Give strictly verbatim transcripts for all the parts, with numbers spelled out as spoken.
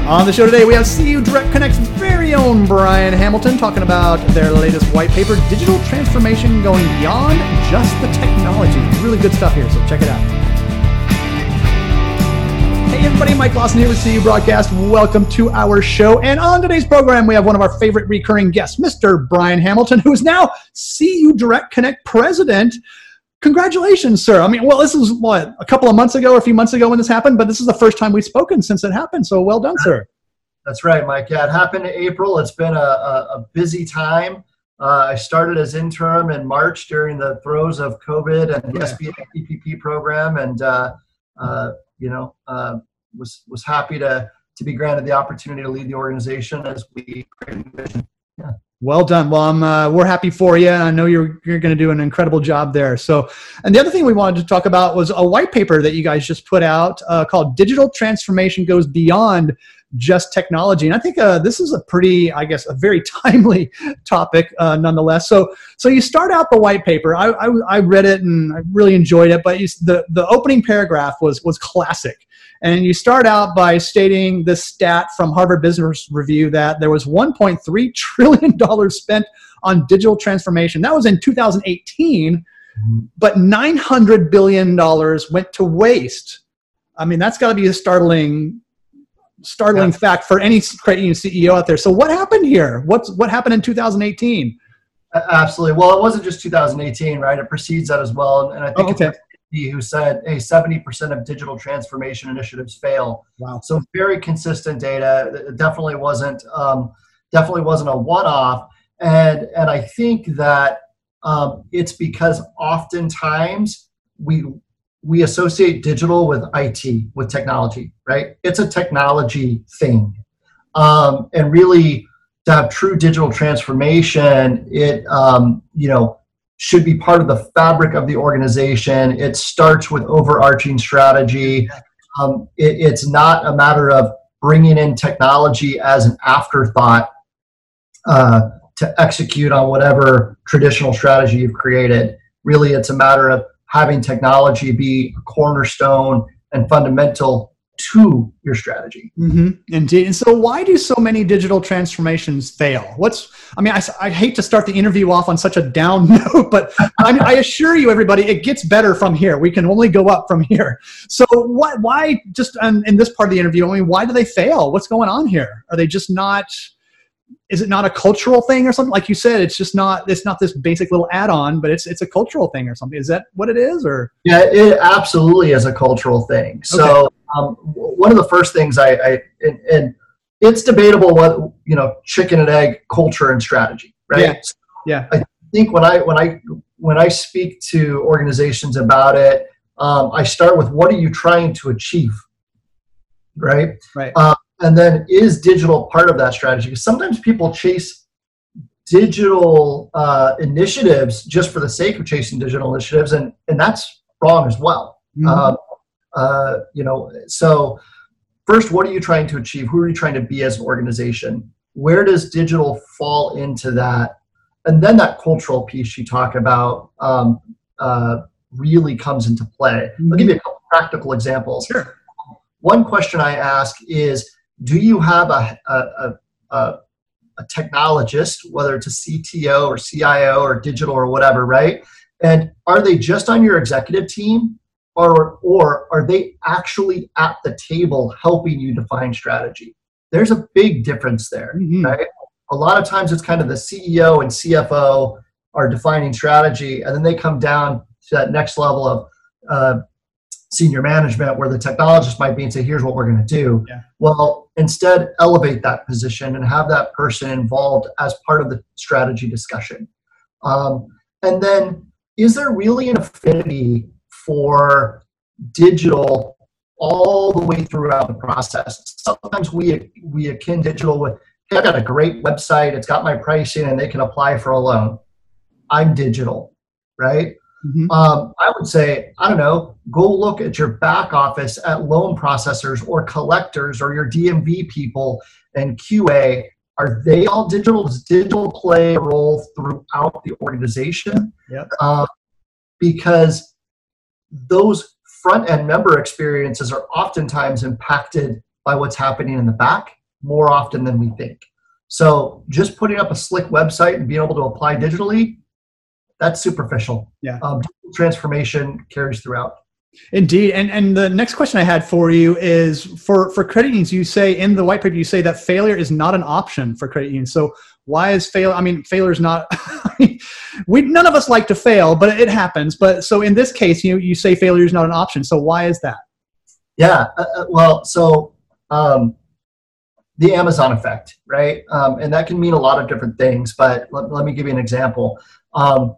On the show today, we have C U Direct Connect's very own Brian Hamilton talking about their latest white paper, Digital Transformation Going Beyond Just the Technology. Really good stuff here, so check it out. Hey everybody, Mike Lawson here with C U Broadcast. Welcome to our show. And on today's program, we have one of our favorite recurring guests, Mister Brian Hamilton, who is now C U Direct Connect President. Congratulations, sir. I mean, well, this is what, a couple of months ago or a few months ago when this happened, but this is the first time we've spoken since it happened. So well done, sir. That's right, Mike. Yeah, it happened in April. It's been a, a, a busy time. Uh, I started as interim in March during the throes of COVID and the Yeah. S B A P P P program, and uh, uh, you know, uh, was was happy to to be granted the opportunity to lead the organization as we create a vision. Yeah. Well done. Well, I'm, uh, we're happy for you. I know you're you're going to do an incredible job there. So, and the other thing we wanted to talk about was a white paper that you guys just put out uh, called Digital Transformation Goes Beyond Just Technology. And I think uh, this is a pretty, I guess, a very timely topic uh, nonetheless. So, so you start out the white paper. I, I, I read it and I really enjoyed it, but you, the, the opening paragraph was, was classic. And you start out by stating this stat from Harvard Business Review that there was one point three trillion dollars spent on digital transformation. That was in two thousand eighteen, but nine hundred billion dollars went to waste. I mean, that's got to be a startling, startling Yeah. fact for any creating C E O out there. So what happened here? What's what happened in two thousand eighteen? Absolutely. Well, it wasn't just two thousand eighteen, right? It precedes that as well. And I think Oh, okay. it's who said, hey, seventy percent of digital transformation initiatives fail. Wow. So very consistent data. It definitely wasn't um, definitely wasn't a one-off. And and I think that um, it's because oftentimes we we associate digital with I T, with technology, right? It's a technology thing. Um, and really to have true digital transformation, it um, you know, should be part of the fabric of the organization. It starts with overarching strategy. Um, it, it's not a matter of bringing in technology as an afterthought uh, to execute on whatever traditional strategy you've created. Really, it's a matter of having technology be a cornerstone and fundamental to your strategy. Mm-hmm. Indeed. And so why do so many digital transformations fail? What's, I mean, I, I hate to start the interview off on such a down note, but I, I assure you, everybody, it gets better from here. We can only go up from here. So what, why just um, in this part of the interview, I mean, why do they fail? What's going on here? Are they just not, is it not a cultural thing or something? Like you said, it's just not, it's not this basic little add-on, but it's, it's a cultural thing or something. Is that what it is? Or? Yeah, it absolutely is a cultural thing. So Okay. um, one of the first things I, I and, and it's debatable what, you know, chicken and egg culture and strategy, right? Yeah. So Yeah. I think when I, when I, when I speak to organizations about it, um, I start with what are you trying to achieve? Right. Right. Um, and then is digital part of that strategy? Because sometimes people chase digital uh, initiatives just for the sake of chasing digital initiatives, and, and that's wrong as well. Mhm. Um, uh, you know, so first, what are you trying to achieve? Who are you trying to be as an organization? Where does digital fall into that? And then that cultural piece you talk about um, uh, really comes into play. I'll give you a couple practical examples. Sure. One question I ask is, do you have a, a, a, a, a technologist, whether it's a C T O or C I O or digital or whatever, right? And are they just on your executive team, or, or are they actually at the table helping you define strategy? There's a big difference there, Mhm. right? A lot of times it's kind of the C E O and C F O are defining strategy, and then they come down to that next level of uh, senior management where the technologist might be and say, here's what we're going to do. Yeah. Well, instead elevate that position and have that person involved as part of the strategy discussion. Um, and then is there really an affinity for digital all the way throughout the process? Sometimes we we akin digital with, hey, I've got a great website, it's got my pricing, and they can apply for a loan. I'm digital, right? Mhm. Um, I would say, I don't know, go look at your back office at loan processors or collectors or your D M V people and Q A. Are they all digital? Does digital play a role throughout the organization? Yep. Uh, because those front-end member experiences are oftentimes impacted by what's happening in the back more often than we think. So just putting up a slick website and being able to apply digitally, that's superficial. Yeah. Um, digital transformation carries throughout. Indeed. And and the next question I had for you is for, for credit unions, you say in the white paper, you say that failure is not an option for credit unions. So why is fail? I mean, failure is not, we, none of us like to fail, but it happens. But so in this case, you, you say failure is not an option. So why is that? Yeah. Uh, well, so um, the Amazon effect, right? Um, and that can mean a lot of different things, but let, let me give you an example. Um,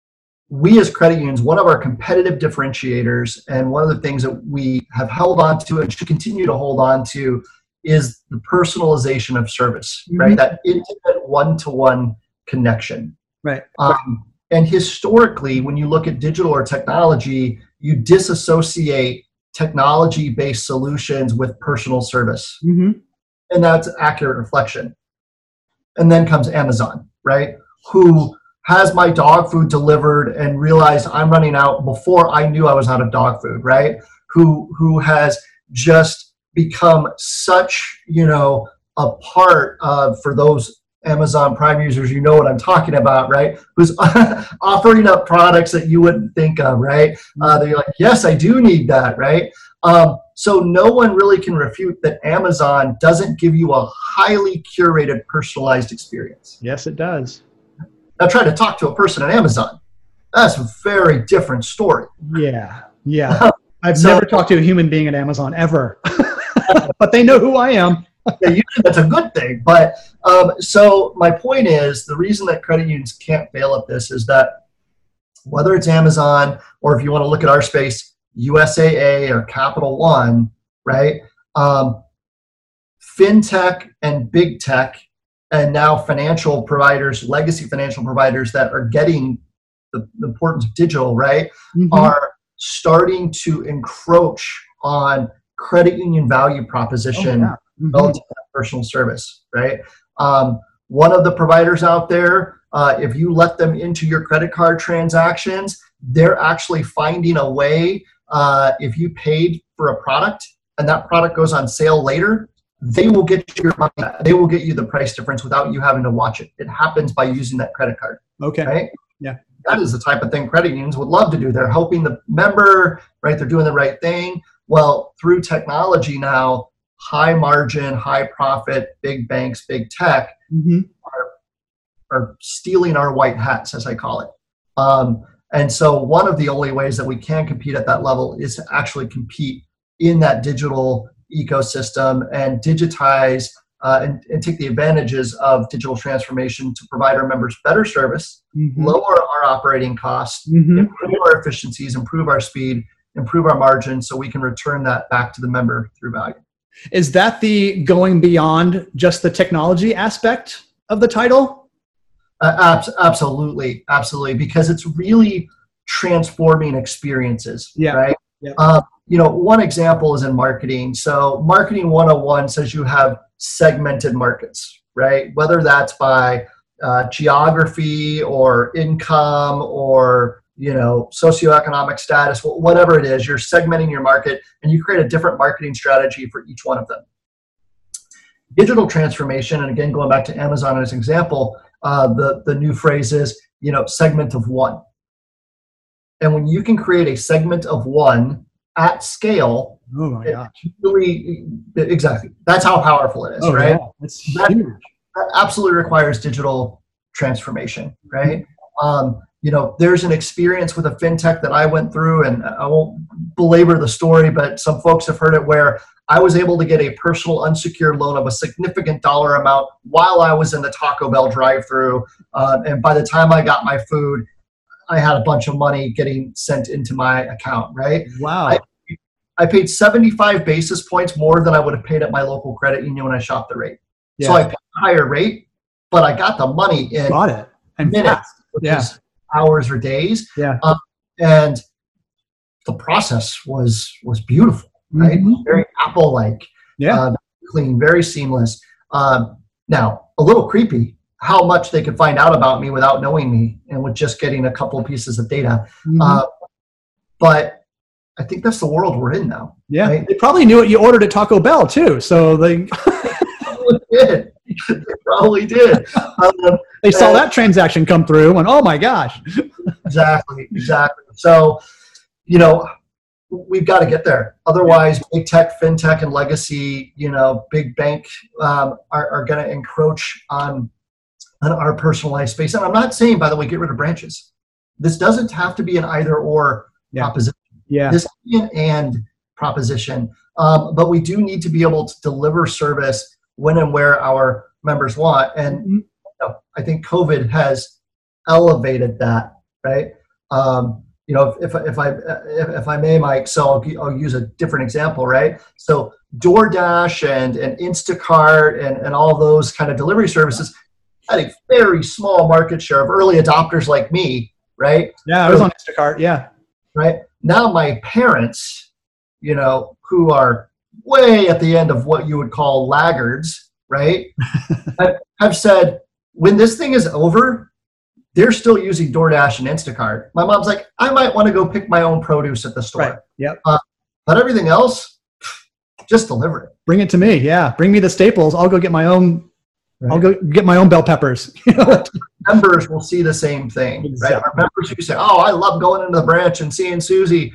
we as credit unions, one of our competitive differentiators and one of the things that we have held on to and should continue to hold on to is the personalization of service, mm-hmm. right? That intimate one-to-one connection. Right. Um, and historically, when you look at digital or technology, you disassociate technology-based solutions with personal service. Mm-hmm. And that's an accurate reflection. And then comes Amazon, right? Who has my dog food delivered and realized I'm running out before I knew I was out of dog food, right? Who who has just become such, you know, a part of, for those Amazon Prime users, you know what I'm talking about, right? Who's offering up products that you wouldn't think of, right? Uh, they're like, yes, I do need that, right? Um, so no one really can refute that Amazon doesn't give you a highly curated, personalized experience. Yes, it does. Now try to talk to a person at Amazon. That's a very different story. Yeah, yeah. I've so, never talked to a human being at Amazon ever, but they know who I am. Yeah, usually that's a good thing. But um, so my point is, the reason that credit unions can't fail at this is that whether it's Amazon or if you want to look at our space, U S A A or Capital One, right? Um, fintech and big tech and now financial providers, legacy financial providers that are getting the, the importance of digital, right, mm-hmm. are starting to encroach on credit union value proposition. Oh, yeah. Mm-hmm. Relative to personal service, right? Um, one of the providers out there, uh, if you let them into your credit card transactions, they're actually finding a way, uh, if you paid for a product and that product goes on sale later, they will get your money back. They will get you the price difference without you having to watch it. It happens by using that credit card. Okay. Right? Yeah. That is the type of thing credit unions would love to do. They're helping the member, right? They're doing the right thing. Well, through technology now, high margin, high profit, big banks, big tech mm-hmm. are, are stealing our white hats, as I call it. Um, and so one of the only ways that we can compete at that level is to actually compete in that digital ecosystem and digitize uh, and, and take the advantages of digital transformation to provide our members better service, mm-hmm. lower our operating costs, mm-hmm. improve our efficiencies, improve our speed, improve our margin so we can return that back to the member through value. Is that the going beyond just the technology aspect of the title? Uh, ab- absolutely. Absolutely. Because it's really transforming experiences, yeah. right? Yeah. Uh, you know, one example is in marketing. So Marketing one oh one says you have segmented markets, right? Whether that's by uh, geography or income or you know, socioeconomic status, whatever it is, you're segmenting your market and you create a different marketing strategy for each one of them. Digital transformation, and again, going back to Amazon as an example, uh, the, the new phrase is, you know, segment of one. And when you can create a segment of one at scale, oh my gosh. Really, exactly. That's how powerful it is, oh, right? Yeah. That's that, huge. That absolutely requires digital transformation, right? Mm-hmm. Um, You know, there's an experience with a fintech that I went through, and I won't belabor the story, but some folks have heard it, where I was able to get a personal unsecured loan of a significant dollar amount while I was in the Taco Bell drive-thru. Uh, and by the time I got my food, I had a bunch of money getting sent into my account, right? Wow. I, I paid seventy-five basis points more than I would have paid at my local credit union when I shopped the rate. Yeah. So I paid a higher rate, but I got the money in got it. And minutes. Yeah. Hours or days, yeah, um, and the process was was beautiful, right? Mm-hmm. Very Apple-like, yeah, uh, clean, very seamless. Um, now, a little creepy how much they could find out about me without knowing me, and with just getting a couple of pieces of data. Mm-hmm. Uh, but I think that's the world we're in now. Yeah, right? They probably knew what you ordered at Taco Bell too, so they probably did. They probably did. Um, they saw that transaction come through and, oh my gosh. Exactly, exactly. So, you know, we've got to get there. Otherwise, big tech, fintech, and legacy, you know, big bank um, are, are going to encroach on, on our personalized space. And I'm not saying, by the way, get rid of branches. This doesn't have to be an either or yeah. proposition. Yeah. This can be an and proposition. Um, but we do need to be able to deliver service when and where our members want. And Mm-hmm. you know, I think COVID has elevated that, right? Um, you know, if, if, if I if, if I may, Mike, so I'll, I'll use a different example, right? So DoorDash and, and Instacart and, and all those kind of delivery services had a very small market share of early adopters like me, right? Yeah, I was on Instacart, yeah. Right? Now my parents, you know, who are way at the end of what you would call laggards, right, have, have said, when this thing is over, they're still using DoorDash and Instacart. My mom's like, I might want to go pick my own produce at the store. Right. Yep. Uh, but everything else, just deliver it. Bring it to me. Yeah. Bring me the staples. I'll go get my own. Right. I'll go get my own bell peppers. Members will see the same thing. Exactly. Right? Our members who say, oh, I love going into the branch and seeing Susie.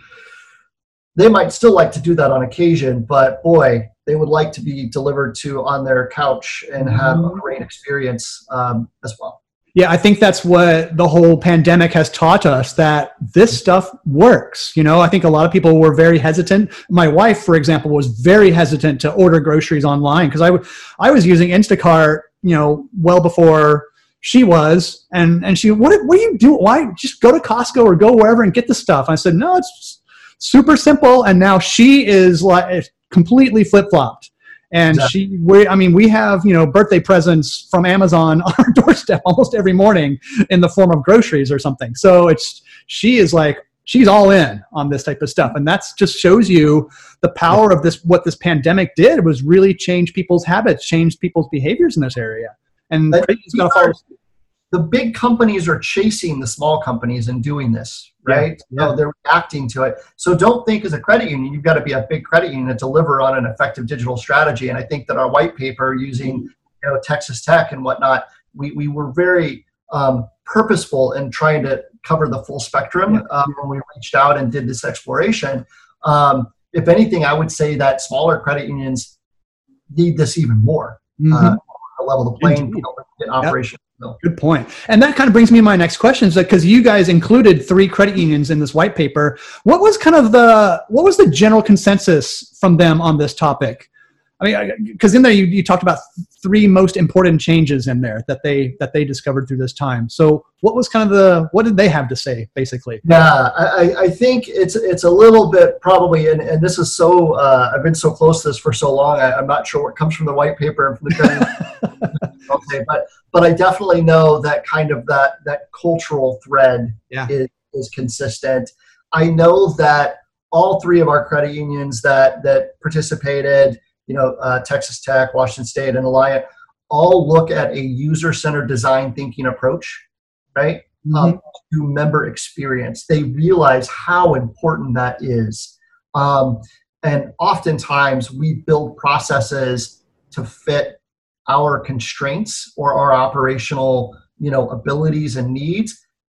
They might still like to do that on occasion, but boy, they would like to be delivered to on their couch and have a great experience um, as well. Yeah, I think that's what the whole pandemic has taught us, that this stuff works. You know, I think a lot of people were very hesitant. My wife, for example, was very hesitant to order groceries online because I, w- I was using Instacart, you know, well before she was. And, and she, what, what do you do? Why just go to Costco or go wherever and get the stuff? I said, no, it's super simple. And now she is like completely flip-flopped. And exactly. she, we, I mean, we have, you know, birthday presents from Amazon on our doorstep almost every morning in the form of groceries or something. So it's, she is like, she's all in on this type of stuff. And that's just shows you the power of this. What this pandemic did was really change people's habits, change people's behaviors in this area. And got to follow. The big companies are chasing the small companies and doing this, right? Yeah. So they're reacting to it. So don't think as a credit union, you've got to be a big credit union to deliver on an effective digital strategy. And I think that our white paper using, you know, Texas Tech and whatnot, we, we were very um, purposeful in trying to cover the full spectrum yeah. um, when we reached out and did this exploration. Um, if anything, I would say that smaller credit unions need this even more. Mm-hmm. Uh, to level the playing field in operation. Yep. Good point. And that kind of brings me to my next question, is that because you guys included three credit unions in this white paper, what was kind of the, what was the general consensus from them on this topic? I mean, because in there you, you talked about three most important changes in there that they that they discovered through this time. So what was kind of the, what did they have to say, basically? Yeah, I, I think it's it's a little bit probably, and, and this is so, uh, I've been so close to this for so long, I, I'm not sure what comes from the white paper and from the credit okay, but but I definitely know that kind of that that cultural thread yeah. is, is consistent. I know that all three of our credit unions that that participated, you know, uh, Texas Tech, Washington State, and Alliant, all look at a user-centered design thinking approach, right? Mm-hmm. Um, to member experience. They realize how important that is. Um, and oftentimes we build processes to fit our constraints or our operational, you know, abilities and needs.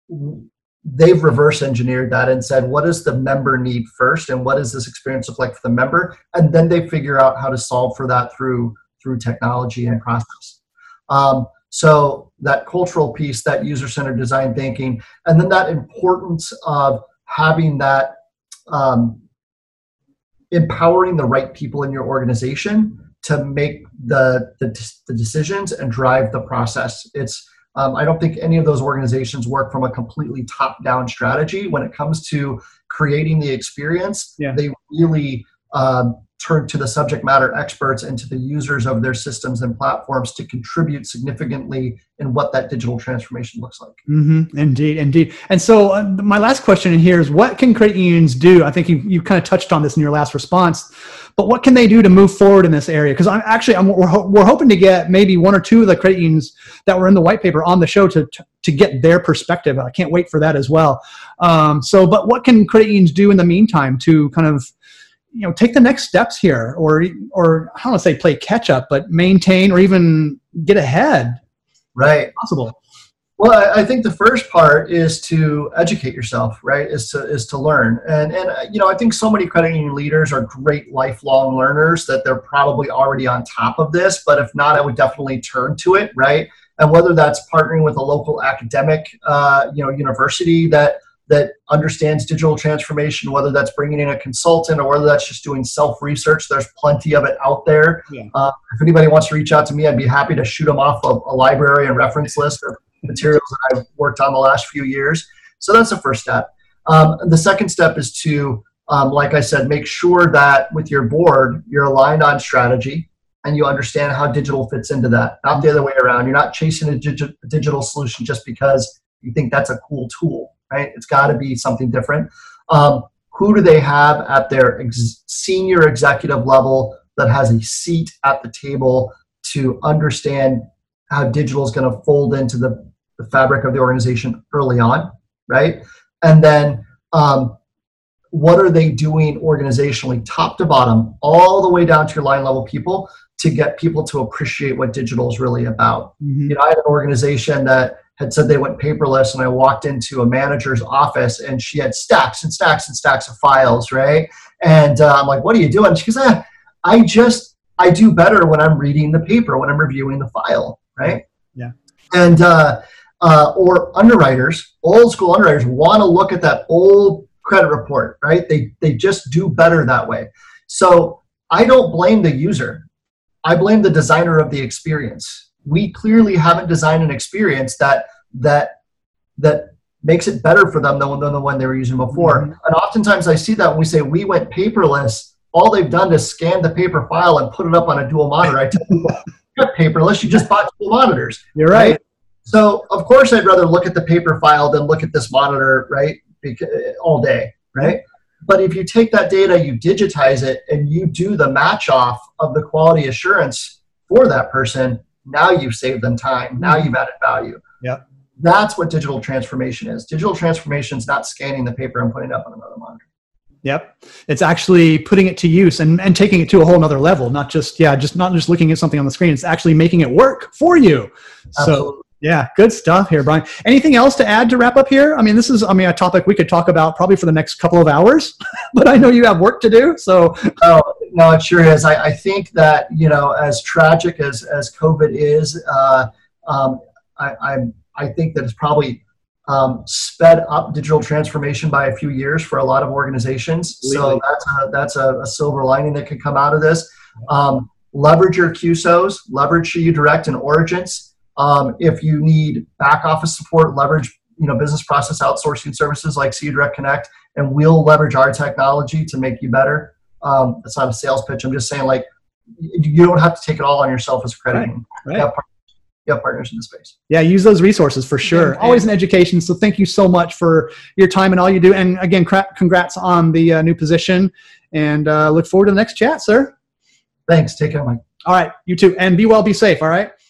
They've reverse engineered that and said, what does the member need first? And what does this experience look like for the member? And then they figure out how to solve for that through, through technology and process. Um, so that cultural piece, that user-centered design thinking, and then that importance of having that, um, empowering the right people in your organization to make the, the, the decisions and drive the process. It's, Um, I don't think any of those organizations work from a completely top-down strategy. When it comes to creating the experience, yeah. they really um, turn to the subject matter experts and to the users of their systems and platforms to contribute significantly in what that digital transformation looks like. Mm-hmm. Indeed, indeed. And so uh, my last question in here is, what can credit unions do? I think you you kind of touched on this in your last response, but what can they do to move forward in this area? Because I'm actually, I'm, we're, ho- we're hoping to get maybe one or two of the credit unions that were in the white paper on the show to, to, to get their perspective. I can't wait for that as well. Um, so, but what can credit unions do in the meantime to kind of, you know, take the next steps here, or, or I don't want to say play catch up, but maintain or even get ahead? Right. Possible. Well, I, I think the first part is to educate yourself, right? Is to is to learn, and and uh, you know, I think so many credit union leaders are great lifelong learners that they're probably already on top of this. But if not, I would definitely turn to it, right? And whether that's partnering with a local academic, uh, you know, university that that understands digital transformation, whether that's bringing in a consultant or whether that's just doing self-research, there's plenty of it out there. Yeah. Uh, if anybody wants to reach out to me, I'd be happy to shoot them off a, a library and reference list of materials that I've worked on the last few years. So that's the first step. Um, the second step is to, um, like I said, make sure that with your board, you're aligned on strategy and you understand how digital fits into that, not the other way around. You're not chasing a dig- digital solution just because you think that's a cool tool, right? It's got to be something different. Um, who do they have at their ex- senior executive level that has a seat at the table to understand how digital is going to fold into the, the fabric of the organization early on, right? And then um, what are they doing organizationally, top to bottom, all the way down to your line level people, to get people to appreciate what digital is really about. Mm-hmm. You know, I had an organization that had said they went paperless, and I walked into a manager's office and she had stacks and stacks and stacks of files, right? And uh, I'm like, what are you doing? She goes, ah, I just, I do better when I'm reading the paper, when I'm reviewing the file, right? Yeah. And, uh, uh, or underwriters, old school underwriters want to look at that old credit report, right? They, they just do better that way. So I don't blame the user. I blame the designer of the experience. We clearly haven't designed an experience that that that makes it better for them than, than the one they were using before. Mm-hmm. And oftentimes I see that when we say we went paperless, all they've done is scan the paper file and put it up on a dual monitor. I tell people, you're not paperless, you just bought dual monitors. You're right. right. So of course I'd rather look at the paper file than look at this monitor, right? Because, all day, right? But if you take that data, you digitize it, and you do the match off of the quality assurance for that person, now you've saved them time. Now you've added value. Yeah. That's what digital transformation is. Digital transformation is not scanning the paper and putting it up on another monitor. Yep. It's actually putting it to use and, and taking it to a whole nother level, not just, yeah, just not just looking at something on the screen. It's actually making it work for you. Absolutely. So yeah, good stuff here, Brian. Anything else to add to wrap up here? I mean, this is, I mean, a topic we could talk about probably for the next couple of hours, but I know you have work to do. So, oh, no, it sure is. I, I think that, you know, as tragic as, as COVID is, uh, um, I, I, I think that it's probably um, sped up digital transformation by a few years for a lot of organizations. Really? So that's a, that's a, a silver lining that can come out of this. Um, leverage your Q S Os, leverage C U Direct and Origence. Um, if you need back office support, leverage, you know, business process outsourcing services like C U Direct Connect, and we'll leverage our technology to make you better. Um, that's not a sales pitch. I'm just saying, like, you don't have to take it all on yourself as a credit union. Right. You have partners, you have partners in the space. Yeah, use those resources for sure. Yeah. Always in education. So thank you so much for your time and all you do. And again, congrats on the uh, new position, and uh, look forward to the next chat, sir. Thanks. Take care, Mike. All right. You too. And be well, be safe. All right.